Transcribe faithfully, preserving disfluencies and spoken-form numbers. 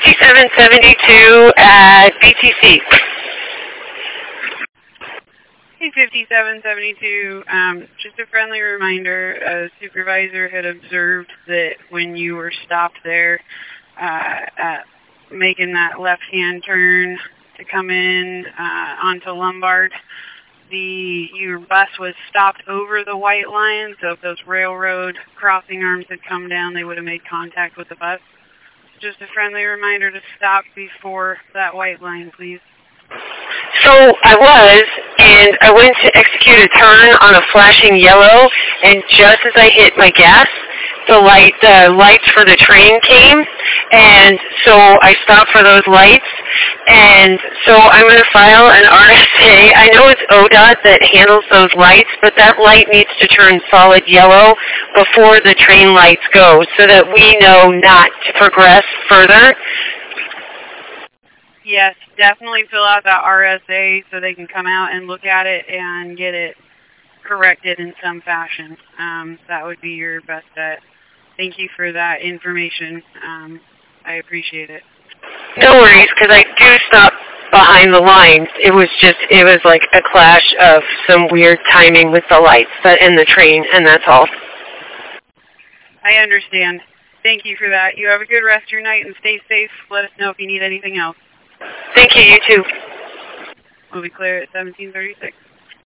fifty-seven seventy-two at B T C. Hey, fifty-seven seventy-two, um, just a friendly reminder, a supervisor had observed that when you were stopped there, uh, at making that left-hand turn to come in uh, onto Lombard, the your bus was stopped over the white line, so if those railroad crossing arms had come down, they would have made contact with the bus. Just a friendly reminder to stop before that white line, please. So I was, and I went to execute a turn on a flashing yellow, and just as I hit my gas, the light, the lights for the train came, and so I stopped for those lights, and so I'm going to file an R S A. I know it's O D O T that handles those lights, but that light needs to turn solid yellow before the train lights go, so that we know not to progress further. Yes, definitely fill out that R S A so they can come out and look at it and get it corrected in some fashion. Um, that would be your best bet. Thank you for that information. Um, I appreciate it. No worries, because I do stop behind the lines. It was just, it was like a clash of some weird timing with the lights but in the train, and that's all. I understand. Thank you for that. You have a good rest of your night and stay safe. Let us know if you need anything else. Thank you, you too. We'll be clear at seventeen thirty-six.